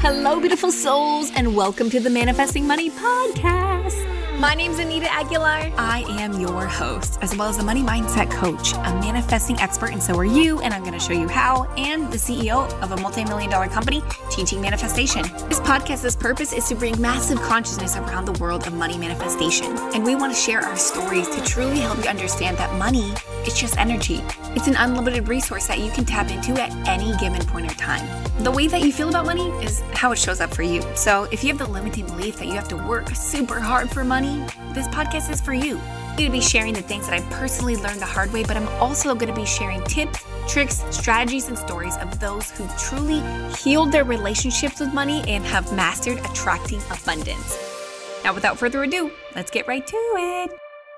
Hello, beautiful souls, and welcome to the Manifesting Money Podcast. My name's Anita Aguilar. I am your host, as well as a money mindset coach, a manifesting expert, and so are you, and I'm going to show you how, and the CEO of a multi-million-dollar company teaching manifestation. This podcast's purpose is to bring massive consciousness around the world of money manifestation, and we want to share our stories to truly help you understand that money is just energy. It's an unlimited resource that you can tap into at any given point or time. The way that you feel about money is how it shows up for you. So if you have the limiting belief that you have to work super hard for money, this podcast is for you. I'm going to be sharing the things that I personally learned the hard way, but I'm also going to be sharing tips, tricks, strategies, and stories of those who truly healed their relationships with money and have mastered attracting abundance. Now, without further ado, let's get right to it.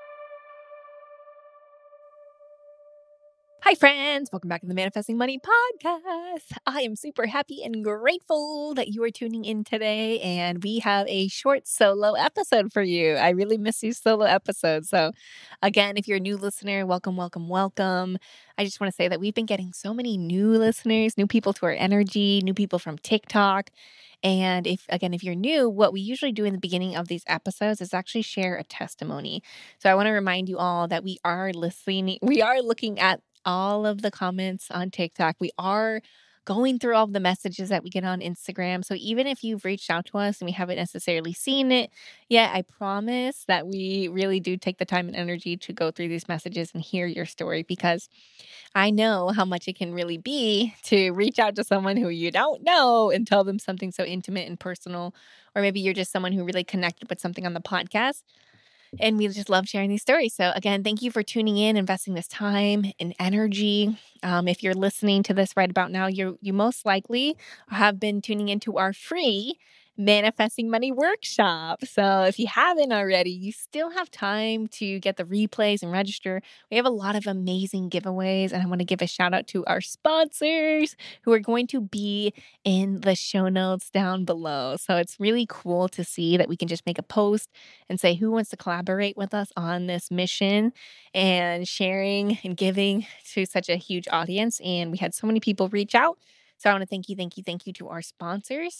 Hi, friends. Welcome back to the Manifesting Money Podcast. I am super happy and grateful that you are tuning in today, and we have a short solo episode for you. I really miss these solo episodes. So again, if you're a new listener, welcome, welcome, welcome. I just want to say that we've been getting so many new listeners, new people to our energy, new people from TikTok. And if you're new, what we usually do in the beginning of these episodes is actually share a testimony. So I want to remind you all that we are looking at all of the comments on TikTok. We are going through all of the messages that we get on Instagram. So even if you've reached out to us and we haven't necessarily seen it yet, I promise that we really do take the time and energy to go through these messages and hear your story, because I know how much it can really be to reach out to someone who you don't know and tell them something so intimate and personal, or maybe you're just someone who really connected with something on the podcast. And we just love sharing these stories. So again, thank you for tuning in, investing this time and energy. If you're listening to this right about now, you most likely have been tuning into our free Manifesting Money workshop. So if you haven't already, you still have time to get the replays and register. We have a lot of amazing giveaways, and I want to give a shout out to our sponsors who are going to be in the show notes down below. So it's really cool to see that we can just make a post and say who wants to collaborate with us on this mission and sharing and giving to such a huge audience. And we had so many people reach out. So I want to thank you to our sponsors.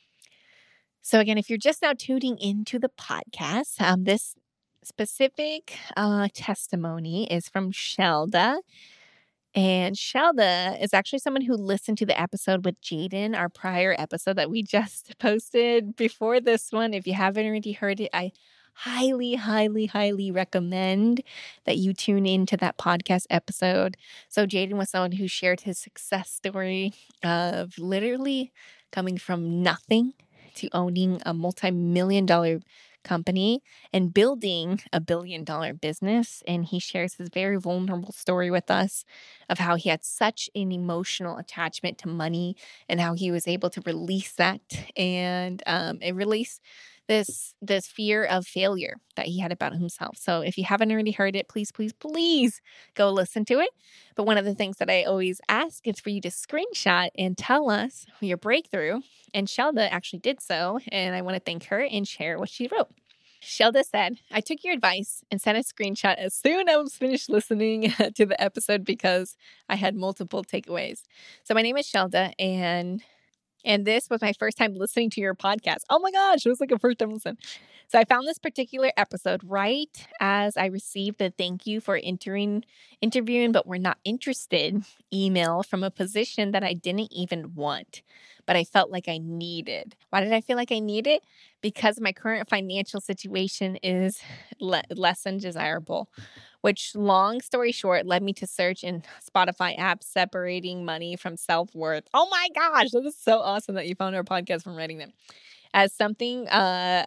So again, if you're just now tuning into the podcast, this specific testimony is from Shelda. And Shelda is actually someone who listened to the episode with Jaden, our prior episode that we just posted before this one. If you haven't already heard it, I highly, highly, highly recommend that you tune into that podcast episode. So Jaden was someone who shared his success story of literally coming from nothing to owning a multi-million-dollar company and building a billion-dollar business. And he shares his very vulnerable story with us of how he had such an emotional attachment to money and how he was able to release that and release this fear of failure that he had about himself. So if you haven't already heard it, please, please, please go listen to it. But one of the things that I always ask is for you to screenshot and tell us your breakthrough. And Shelda actually did so, and I want to thank her and share what she wrote. Shelda said, I took your advice and sent a screenshot as soon as I was finished listening to the episode because I had multiple takeaways. So my name is Shelda, and this was my first time listening to your podcast. Oh my gosh, it was like a first time listen. So I found this particular episode right as I received the thank you for interviewing, but we're not interested email from a position that I didn't even want, but I felt like I needed. Why did I feel like I needed? Because my current financial situation is less than desirable, which, long story short, led me to search in Spotify apps separating money from self-worth. Oh my gosh, that is so awesome that you found our podcast from writing them. As something, as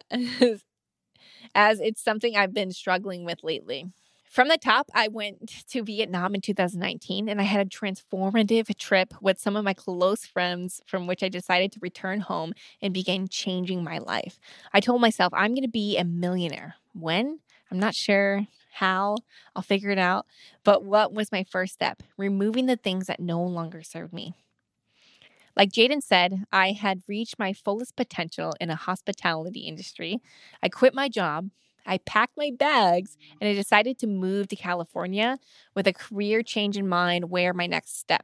it's something I've been struggling with lately. From the top, I went to Vietnam in 2019, and I had a transformative trip with some of my close friends, from which I decided to return home and begin changing my life. I told myself I'm going to be a millionaire. When? I'm not sure how. I'll figure it out. But what was my first step? Removing the things that no longer served me. Like Jaden said, I had reached my fullest potential in a hospitality industry. I quit my job. I packed my bags and I decided to move to California with a career change in mind. Where my next steps?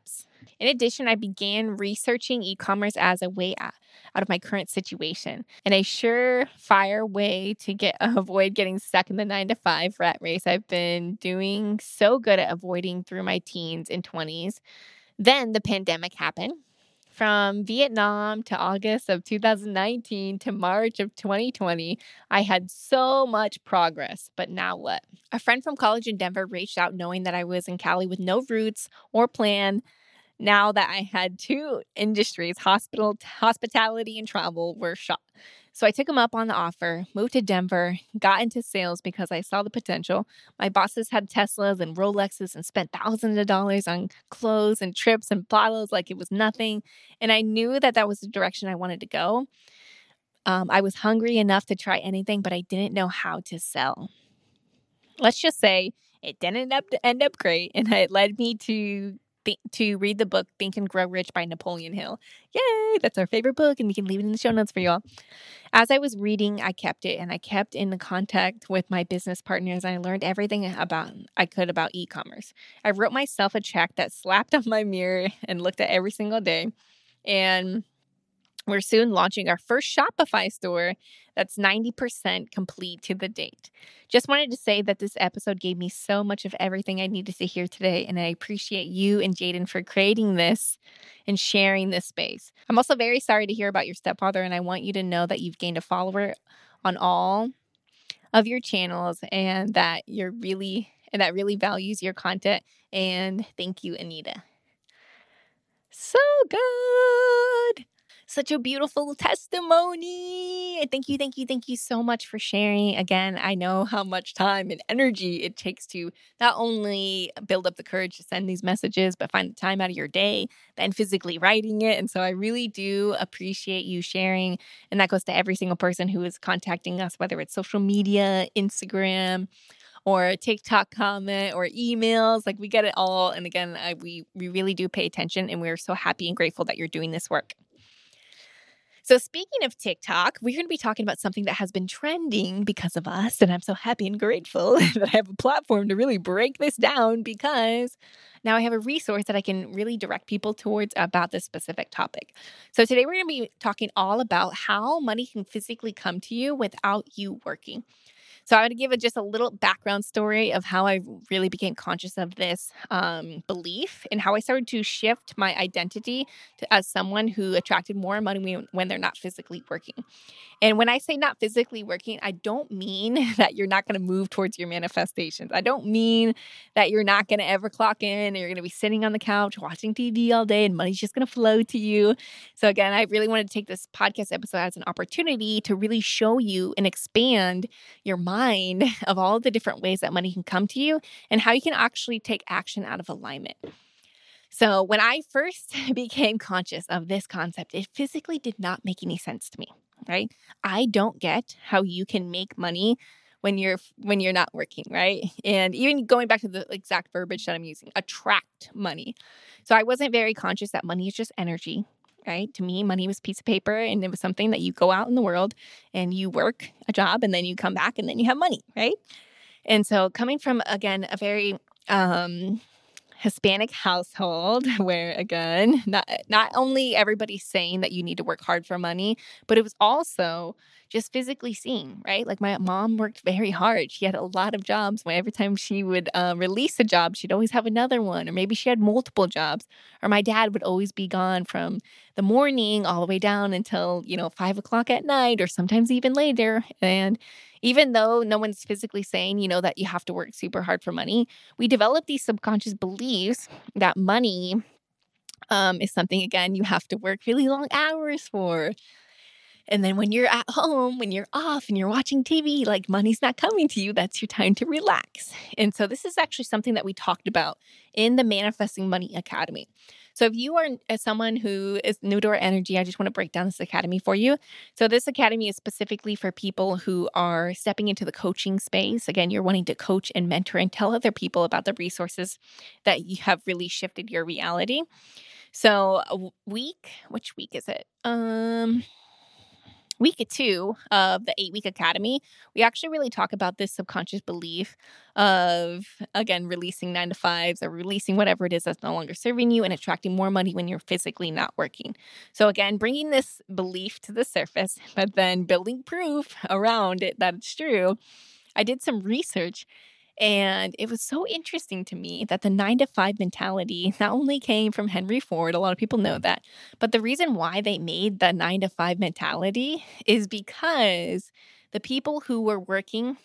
In addition, I began researching e-commerce as a way out of my current situation, and a surefire way to avoid getting stuck in the 9 to 5 rat race I've been doing so good at avoiding through my teens and 20s. Then the pandemic happened. From Vietnam to August of 2019 to March of 2020, I had so much progress. But now what? A friend from college in Denver reached out knowing that I was in Cali with no roots or plan. Now that I had two industries, hospitality and travel, were shot. So I took him up on the offer, moved to Denver, got into sales because I saw the potential. My bosses had Teslas and Rolexes and spent thousands of dollars on clothes and trips and bottles like it was nothing. And I knew that that was the direction I wanted to go. I was hungry enough to try anything, but I didn't know how to sell. Let's just say it didn't end up great, and it led me to read the book Think and Grow Rich by Napoleon Hill. Yay! That's our favorite book, and we can leave it in the show notes for you all. As I was reading, I kept it, and I kept in contact with my business partners, and I learned everything I could about e-commerce. I wrote myself a check that slapped on my mirror and looked at every single day, and we're soon launching our first Shopify store that's 90% complete to the date. Just wanted to say that this episode gave me so much of everything I needed to hear today, and I appreciate you and Jaden for creating this and sharing this space. I'm also very sorry to hear about your stepfather, and I want you to know that you've gained a follower on all of your channels and that really values your content. And thank you, Anita. So good. Such a beautiful testimony. Thank you so much for sharing. Again, I know how much time and energy it takes to not only build up the courage to send these messages, but find the time out of your day, then physically writing it. And so I really do appreciate you sharing. And that goes to every single person who is contacting us, whether it's social media, Instagram, or a TikTok comment or emails. Like, we get it all. And again, we really do pay attention, and we're so happy and grateful that you're doing this work. So speaking of TikTok, we're going to be talking about something that has been trending because of us. And I'm so happy and grateful that I have a platform to really break this down, because now I have a resource that I can really direct people towards about this specific topic. So today we're going to be talking all about how money can physically come to you without you working. So I'm going to give just a little background story of how I really became conscious of this belief, and how I started to shift my identity as someone who attracted more money when they're not physically working. And when I say not physically working, I don't mean that you're not going to move towards your manifestations. I don't mean that you're not going to ever clock in, or you're going to be sitting on the couch watching TV all day and money's just going to flow to you. So again, I really wanted to take this podcast episode as an opportunity to really show you and expand your mind of all the different ways that money can come to you, and how you can actually take action out of alignment. So when I first became conscious of this concept, it physically did not make any sense to me, right? I don't get how you can make money when you're not working, right? And even going back to the exact verbiage that I'm using, attract money. So I wasn't very conscious that money is just energy, right? To me, money was a piece of paper, and it was something that you go out in the world and you work a job, and then you come back and then you have money, right? And so coming from, again, a very Hispanic household where, again, not only everybody's saying that you need to work hard for money, but it was also just physically seen, right? Like, my mom worked very hard. She had a lot of jobs. Every time she would release a job, she'd always have another one, or maybe she had multiple jobs. Or my dad would always be gone from the morning all the way down until 5 o'clock at night, or sometimes even later. And even though no one's physically saying, that you have to work super hard for money, we develop these subconscious beliefs that money is something, again, you have to work really long hours for. And then when you're at home, when you're off and you're watching TV, like, money's not coming to you. That's your time to relax. And so this is actually something that we talked about in the Manifesting Money Academy. So if you are someone who is new to our energy, I just want to break down this academy for you. So this academy is specifically for people who are stepping into the coaching space. Again, you're wanting to coach and mentor and tell other people about the resources that you have really shifted your reality. So which week is it? week 2 of the 8-week academy, we actually really talk about this subconscious belief of, again, releasing 9 to 5s or releasing whatever it is that's no longer serving you and attracting more money when you're physically not working. So again, bringing this belief to the surface, but then building proof around it that it's true. I did some research, and it was so interesting to me that the 9 to 5 mentality not only came from Henry Ford, a lot of people know that, but the reason why they made the 9 to 5 mentality is because the people who were working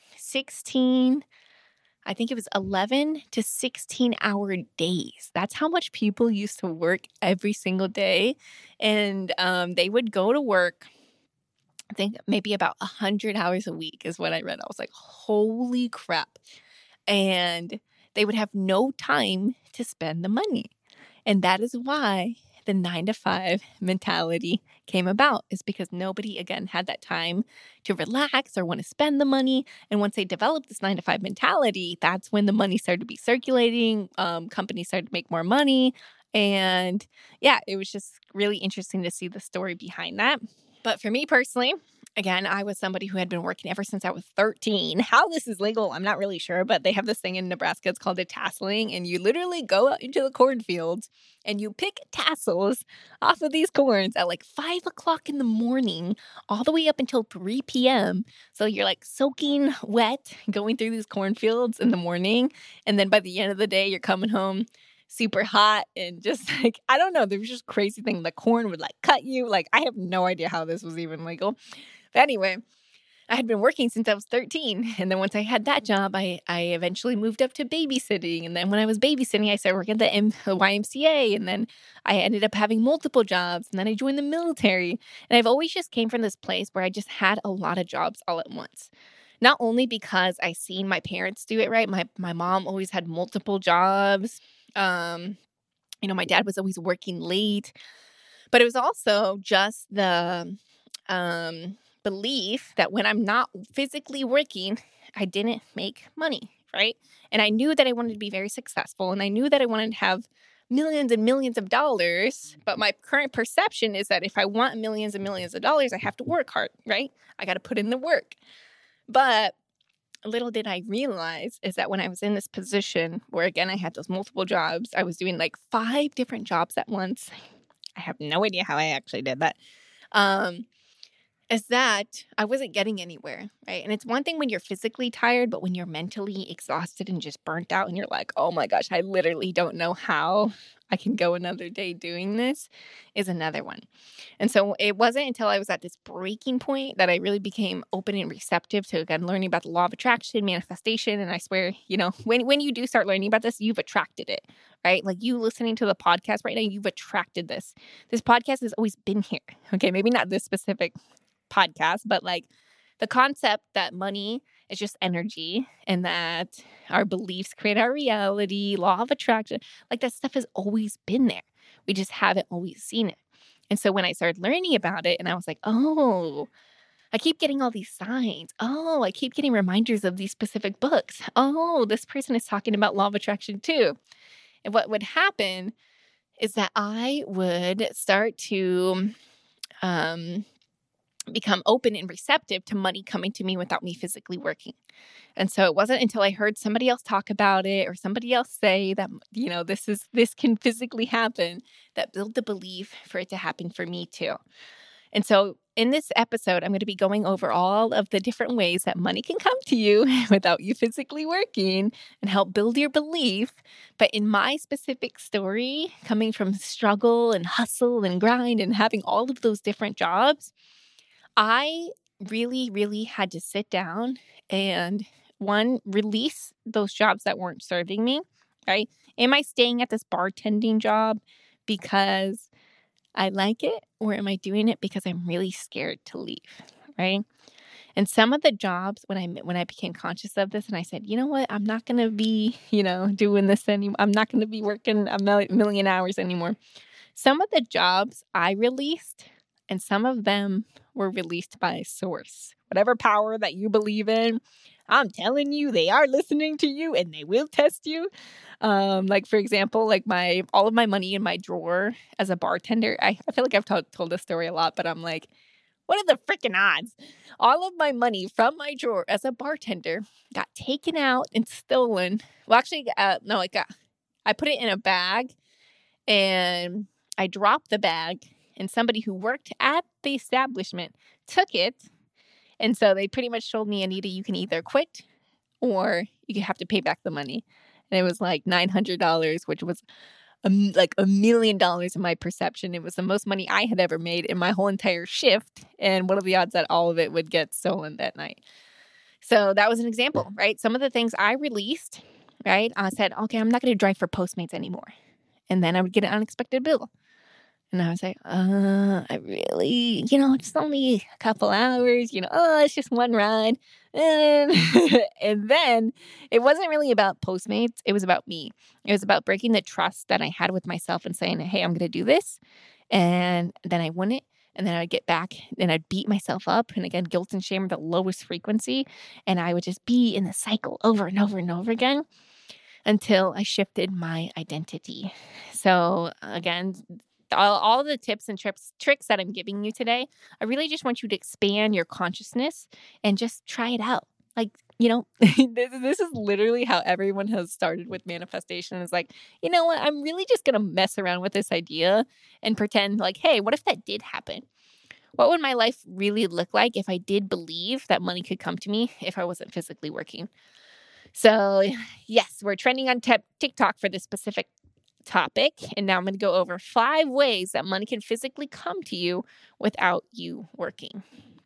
11 to 16-hour days. That's how much people used to work every single day. And they would go to work, I think maybe about 100 hours a week is what I read. I was like, holy crap. And they would have no time to spend the money. And that is why the 9 to 5 mentality came about, is because nobody, again, had that time to relax or want to spend the money. And once they developed this 9 to 5 mentality, that's when the money started to be circulating. Companies started to make more money. And yeah, it was just really interesting to see the story behind that. But for me personally, again, I was somebody who had been working ever since I was 13. How this is legal, I'm not really sure, but they have this thing in Nebraska. It's called a tasseling, and you literally go out into the cornfields and you pick tassels off of these corns at like 5 o'clock in the morning, all the way up until 3 p.m. So you're like soaking wet, going through these cornfields in the morning, and then by the end of the day, you're coming home super hot and just like, I don't know, there was just crazy thing. The corn would like cut you. Like, I have no idea how this was even legal. But anyway, I had been working since I was 13. And then once I had that job, I eventually moved up to babysitting. And then when I was babysitting, I started working at the YMCA. And then I ended up having multiple jobs. And then I joined the military. And I've always just came from this place where I just had a lot of jobs all at once. Not only because I seen my parents do it, right? My mom always had multiple jobs. My dad was always working late, but it was also just the belief that when I'm not physically working, I didn't make money, right? And I knew that I wanted to be very successful, and I knew that I wanted to have millions and millions of dollars, but my current perception is that if I want millions and millions of dollars, I have to work hard, right? I got to put in the work. But little did I realize is that when I was in this position where, again, I had those multiple jobs, I was doing like 5 different jobs at once. I have no idea how I actually did that. Is that I wasn't getting anywhere, right? And it's one thing when you're physically tired, but when you're mentally exhausted and just burnt out and you're like, oh my gosh, I literally don't know how I can go another day doing this, is another one. And so it wasn't until I was at this breaking point that I really became open and receptive to, again, learning about the law of attraction, manifestation. And I swear, when you do start learning about this, you've attracted it, right? Like you listening to the podcast right now, you've attracted this. This podcast has always been here. Okay, maybe not this specific podcast, but like the concept that money is just energy and that our beliefs create our reality, law of attraction, like that stuff has always been there. We just haven't always seen it. And so when I started learning about it, and I was like, oh, I keep getting all these signs. Oh, I keep getting reminders of these specific books. Oh, this person is talking about law of attraction too. And what would happen is that I would start to become open and receptive to money coming to me without me physically working. And so it wasn't until I heard somebody else talk about it or somebody else say that, this can physically happen, that built the belief for it to happen for me too. And so in this episode, I'm going to be going over all of the different ways that money can come to you without you physically working and help build your belief. But in my specific story, coming from struggle and hustle and grind and having all of those different jobs, I really, really had to sit down and, one, release those jobs that weren't serving me, right? Am I staying at this bartending job because I like it, or am I doing it because I'm really scared to leave, right? And some of the jobs, when I became conscious of this and I said, you know what, I'm not going to be, doing this anymore. I'm not going to be working a million hours anymore. Some of the jobs I released, and some of them were released by source. Whatever power that you believe in, I'm telling you, they are listening to you and they will test you. Like, for example, like all of my money in my drawer as a bartender. I feel like I've told this story a lot, but I'm like, What are the freaking odds? All of my money from my drawer as a bartender got taken out and stolen. Well, actually, no, I put it in a bag and I dropped the bag, and somebody who worked at the establishment took it. And so they pretty much told me, Anita, you can either quit or you have to pay back the money. And it was like $900, which was like $1 million in my perception. It was the most money I had ever made in my whole entire shift. And what are the odds that all of it would get stolen that night? So that was an example, right? Some of the things I released, right? I said, okay, I'm not going to drive for Postmates anymore. And then I would get an unexpected bill. And I was like, I really, it's only a couple hours, it's just one ride. And then it wasn't really about Postmates. It was about me. It was about breaking the trust that I had with myself and saying, hey, I'm going to do this. And then I wouldn't. And then I'd get back and I'd beat myself up. And again, guilt and shame are the lowest frequency. And I would just be in the cycle over and over and over again until I shifted my identity. So again, all the tips and tricks that I'm giving you today, I really just want you to expand your consciousness and just try it out. Like, this is literally how everyone has started with manifestation. It's like, you know what? I'm really just going to mess around with this idea and pretend like, hey, what if that did happen? What would my life really look like if I did believe that money could come to me if I wasn't physically working? So yes, we're trending on TikTok for this specific topic. And now I'm going to go over 5 ways that money can physically come to you without you working.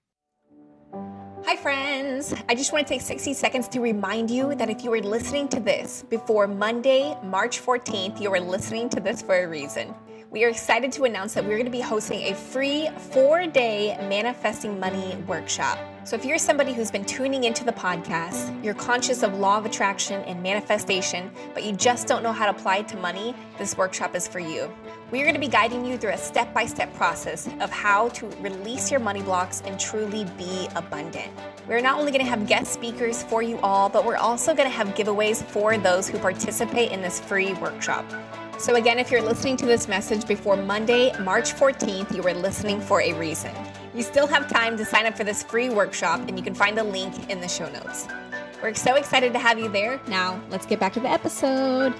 Hi, friends. I just want to take 60 seconds to remind you that if you were listening to this before Monday, March 14th, you were listening to this for a reason. We are excited to announce that we're going to be hosting a free 4-day Manifesting Money workshop. So if you're somebody who's been tuning into the podcast, you're conscious of law of attraction and manifestation, but you just don't know how to apply it to money, this workshop is for you. We're going to be guiding you through a step-by-step process of how to release your money blocks and truly be abundant. We're not only going to have guest speakers for you all, but we're also going to have giveaways for those who participate in this free workshop. So again, if you're listening to this message before Monday, March 14th, you were listening for a reason. You still have time to sign up for this free workshop, and you can find the link in the show notes. We're so excited to have you there. Now, let's get back to the episode.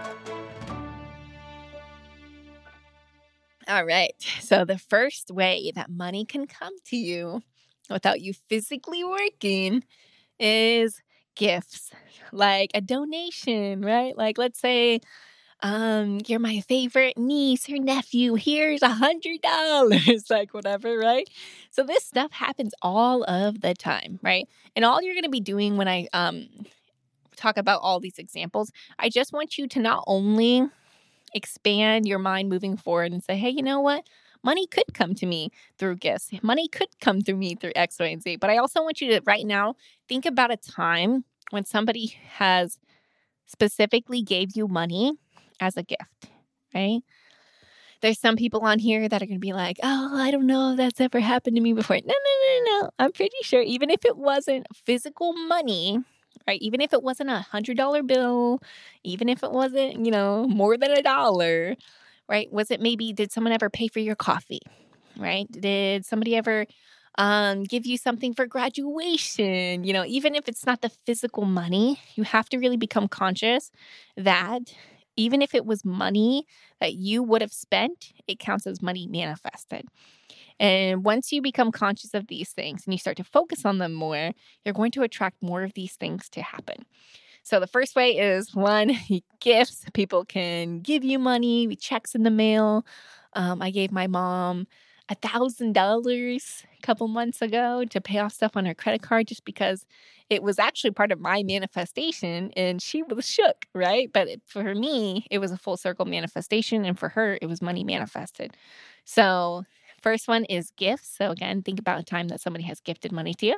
All right. So the first way that money can come to you without you physically working is gifts, like a donation, right? Like, let's say, you're my favorite niece or nephew. Here's $100, like whatever, right? So this stuff happens all of the time, right? And all you're going to be doing when I talk about all these examples, I just want you to not only expand your mind moving forward and say, hey, you know what? Money could come to me through gifts. Money could come through me through X, Y, and Z. But I also want you to right now think about a time when somebody has specifically gave you money as a gift, right? There's some people on here that are going to be like, oh, I don't know if that's ever happened to me before. No. I'm pretty sure even if it wasn't physical money, right? Even if it wasn't $100 bill, even if it wasn't, more than $1, right? Did someone ever pay for your coffee, right? Did somebody ever give you something for graduation? Even if it's not the physical money, you have to really become conscious that even if it was money that you would have spent, it counts as money manifested. And once you become conscious of these things and you start to focus on them more, you're going to attract more of these things to happen. So the first way is, 1, gifts. People can give you money, checks in the mail. I gave my mom $1,000 a couple months ago to pay off stuff on her credit card just because it was actually part of my manifestation and she was shook, right? But for me, it was a full circle manifestation, and for her, it was money manifested. So first one is gifts. So again, think about a time that somebody has gifted money to you.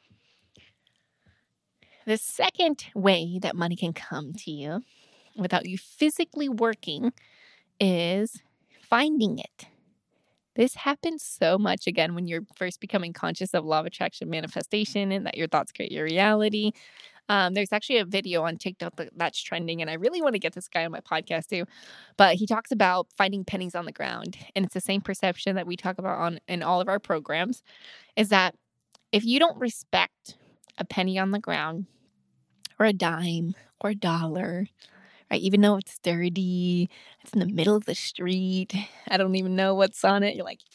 The second way that money can come to you without you physically working is finding it. This happens so much, again, when you're first becoming conscious of law of attraction manifestation and that your thoughts create your reality. There's actually a video on TikTok that's trending, and I really want to get this guy on my podcast too. But he talks about finding pennies on the ground, and it's the same perception that we talk about in all of our programs. Is that if you don't respect a penny on the ground, or a dime, or a dollar, right? Even though it's dirty, it's in the middle of the street. I don't even know what's on it. You're like,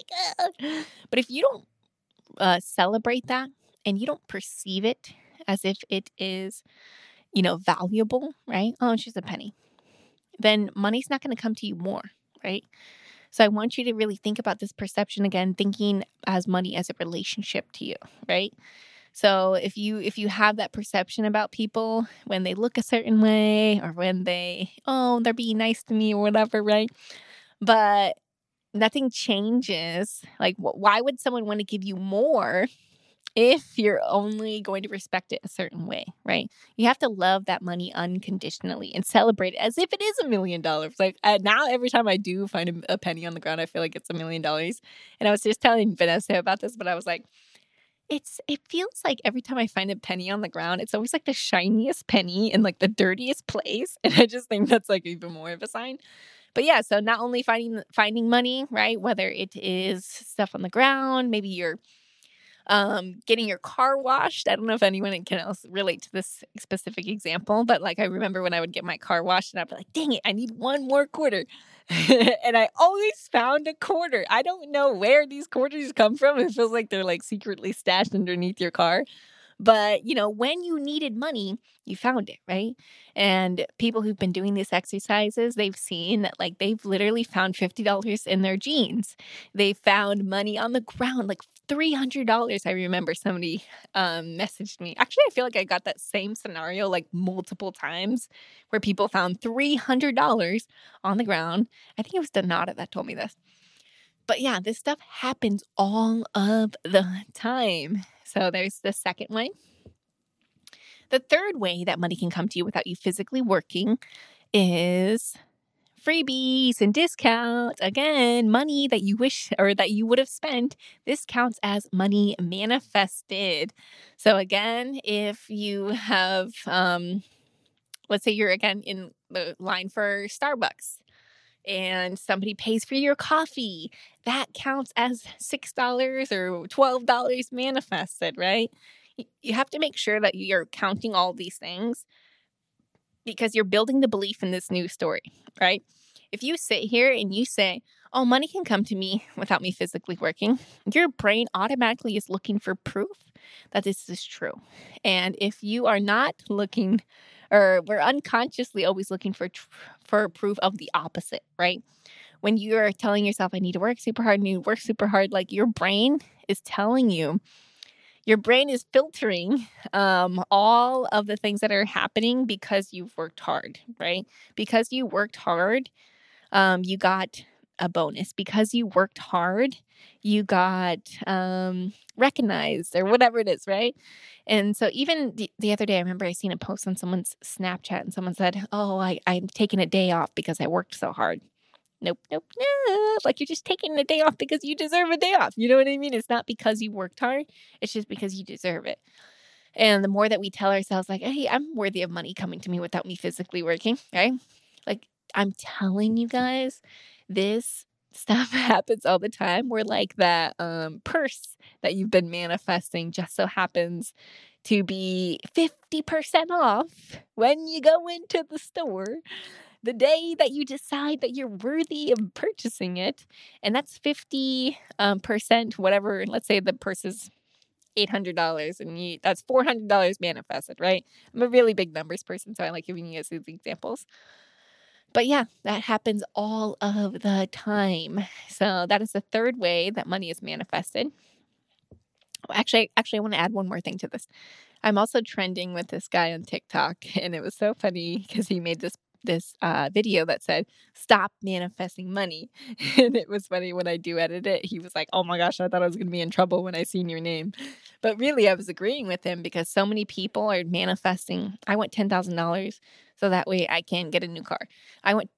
but if you don't celebrate that and you don't perceive it as if it is, valuable, right? Oh, it's just a penny. Then money's not going to come to you more, right? So I want you to really think about this perception again, thinking as money as a relationship to you, right? So if you have that perception about people when they look a certain way or when they're being nice to me or whatever, right? But nothing changes. Like, why would someone want to give you more if you're only going to respect it a certain way, right? You have to love that money unconditionally and celebrate it as if it is $1 million. Like now, every time I do find a penny on the ground, I feel like it's $1 million. And I was just telling Vanessa about this, but I was like, it feels like every time I find a penny on the ground, it's always like the shiniest penny in like the dirtiest place. And I just think that's like even more of a sign. But yeah, so not only finding money, right? Whether it is stuff on the ground, maybe you're getting your car washed. I don't know if anyone can else relate to this specific example, but like I remember when I would get my car washed and I'd be like, dang it, I need one more quarter. And I always found a quarter. I don't know where these quarters come from. It feels like they're like secretly stashed underneath your car. But, when you needed money, you found it, right? And people who've been doing these exercises, they've seen that like they've literally found $50 in their jeans. They found money on the ground, like $300. I remember somebody messaged me. Actually, I feel like I got that same scenario like multiple times where people found $300 on the ground. I think it was Donata that told me this. But yeah, this stuff happens all of the time. So there's the second way. The third way that money can come to you without you physically working is freebies and discounts. Again, money that you wish or that you would have spent. This counts as money manifested. So again, if you have, let's say you're again in the line for Starbucks, and somebody pays for your coffee, that counts as $6 or $12 manifested, right? You have to make sure that you're counting all these things because you're building the belief in this new story, right? If you sit here and you say, oh, money can come to me without me physically working, your brain automatically is looking for proof that this is true. And if you are not looking, or we're unconsciously always looking for proof of the opposite, right? When you're telling yourself, I need to work super hard, like your brain is telling you, your brain is filtering all of the things that are happening because you've worked hard, right? Because you worked hard, you got a bonus. Because you worked hard, you got recognized or whatever it is, right? And so even the other day, I remember I seen a post on someone's Snapchat and someone said, oh, I'm taking a day off because I worked so hard. Nope. Like you're just taking a day off because you deserve a day off. You know what I mean? It's not because you worked hard. It's just because you deserve it. And the more that we tell ourselves like, hey, I'm worthy of money coming to me without me physically working, right? Like I'm telling you guys, this stuff happens all the time. Where like that purse that you've been manifesting just so happens to be 50% off when you go into the store the day that you decide that you're worthy of purchasing it. And that's 50% whatever. Let's say the purse is $800 and that's $400 manifested, right? I'm a really big numbers person, so I like giving you guys these examples. But yeah, that happens all of the time. So that is the third way that money is manifested. Actually, I want to add one more thing to this. I'm also trending with this guy on TikTok, and it was so funny because he made this video that said, stop manifesting money. And it was funny when I do edit it. He was like, oh my gosh, I thought I was going to be in trouble when I seen your name. But really, I was agreeing with him because so many people are manifesting. I want $10,000 so that way I can get a new car. I want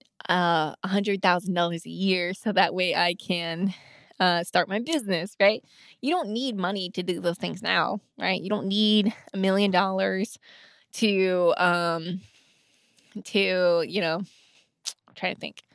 $100,000 a year so that way I can start my business, right? You don't need money to do those things now, right? You don't need $1 million to, I'm trying to think.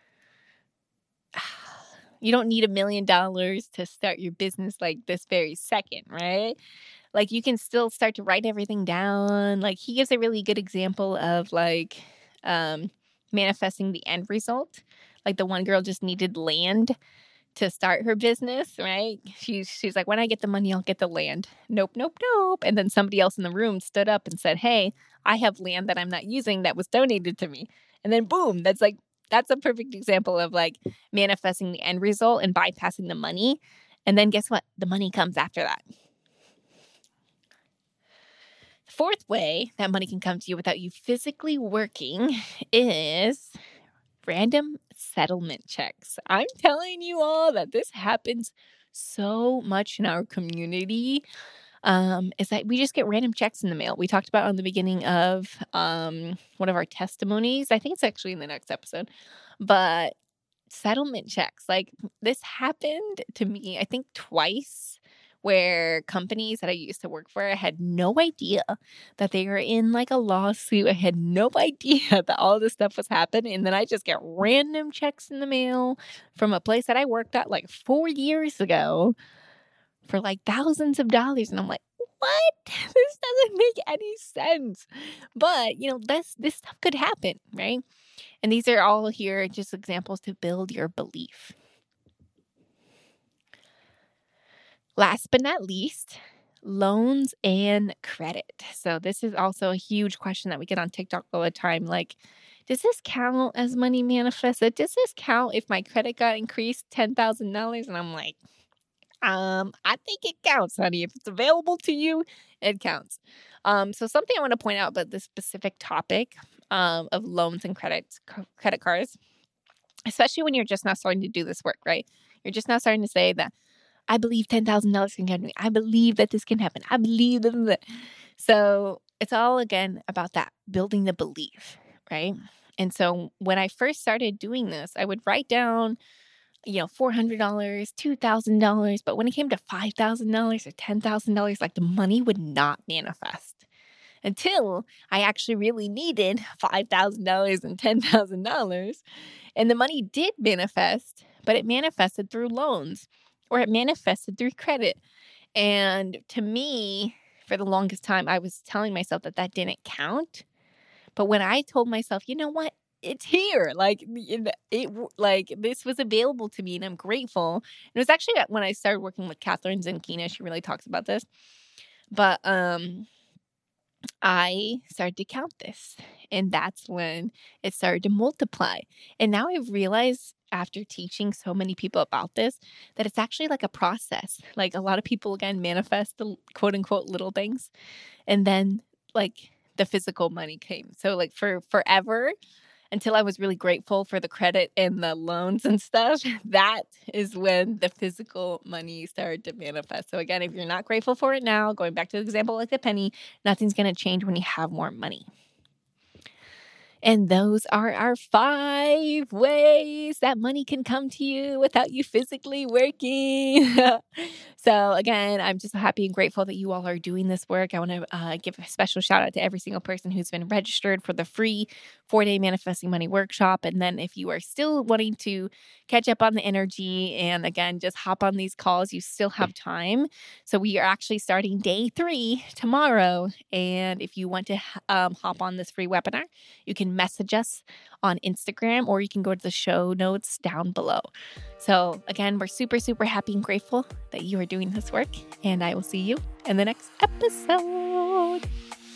You don't need $1 million to start your business like this very second, right? Like you can still start to write everything down. Like he gives a really good example of like manifesting the end result. Like the one girl just needed land to start her business, right? She's like, when I get the money, I'll get the land. Nope. And then somebody else in the room stood up and said, hey, I have land that I'm not using that was donated to me. And then boom, that's a perfect example of like manifesting the end result and bypassing the money. And then guess what? The money comes after that. The fourth way that money can come to you without you physically working is random settlement checks. I'm telling you all that this happens so much in our community. Is that we just get random checks in the mail. We talked about on the beginning of one of our testimonies. I think it's actually in the next episode. But settlement checks, like this happened to me, I think twice, where companies that I used to work for, I had no idea that they were in like a lawsuit. I had no idea that all this stuff was happening. And then I just get random checks in the mail from a place that I worked at like 4 years ago for like thousands of dollars. And I'm like, what? This doesn't make any sense. But, this stuff could happen, right? And these are all here just examples to build your belief. Last but not least, loans and credit. So this is also a huge question that we get on TikTok all the time. Like, does this count as money manifested? Does this count if my credit got increased $10,000? And I'm like, I think it counts, honey. If it's available to you, it counts. So something I want to point out about this specific topic of loans and credit cards, especially when you're just now starting to do this work, right? You're just now starting to say that I believe $10,000 can come to me. I believe that this can happen. I believe that. So it's all, again, about that, building the belief, right? And so when I first started doing this, I would write down, $400, $2,000. But when it came to $5,000 or $10,000, like the money would not manifest until I actually really needed $5,000 and $10,000. And the money did manifest, but it manifested through loans. Or it manifested through credit. And to me, for the longest time, I was telling myself that didn't count. But when I told myself, you know what? It's here. Like this was available to me and I'm grateful. And it was actually when I started working with Catherine Zenkina, she really talks about this. But I started to count this. And that's when it started to multiply. And now I've realized, after teaching so many people about this, that it's actually like a process. Like a lot of people, again, manifest the quote unquote little things. And then like the physical money came. So like for forever, until I was really grateful for the credit and the loans and stuff, that is when the physical money started to manifest. So again, if you're not grateful for it now, going back to the example like the penny, nothing's going to change when you have more money. And those are our 5 ways that money can come to you without you physically working. So again, I'm just so happy and grateful that you all are doing this work. I want to give a special shout out to every single person who's been registered for the free 4-day Manifesting Money workshop. And then if you are still wanting to catch up on the energy and again, just hop on these calls, you still have time. So we are actually starting day 3 tomorrow. And if you want to hop on this free webinar, you can message us on Instagram or you can go to the show notes down below. So again, we're super, super happy and grateful that you are doing this work. And I will see you in the next episode.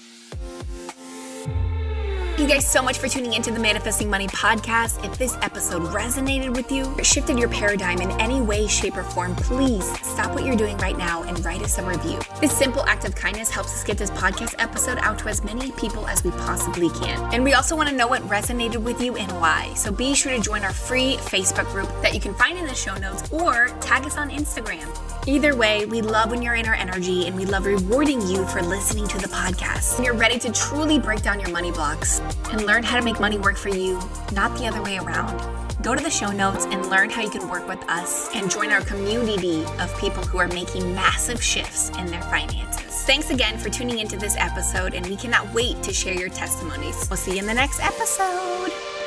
Thank you guys so much for tuning into the Manifesting Money podcast. If this episode resonated with you, or shifted your paradigm in any way, shape, or form, please stop what you're doing right now and write us a review. This simple act of kindness helps us get this podcast episode out to as many people as we possibly can. And we also want to know what resonated with you and why. So be sure to join our free Facebook group that you can find in the show notes or tag us on Instagram. Either way, we love when you're in our energy and we love rewarding you for listening to the podcast. When you're ready to truly break down your money blocks and learn how to make money work for you, not the other way around, go to the show notes and learn how you can work with us and join our community of people who are making massive shifts in their finances. Thanks again for tuning into this episode, and we cannot wait to share your testimonies. We'll see you in the next episode.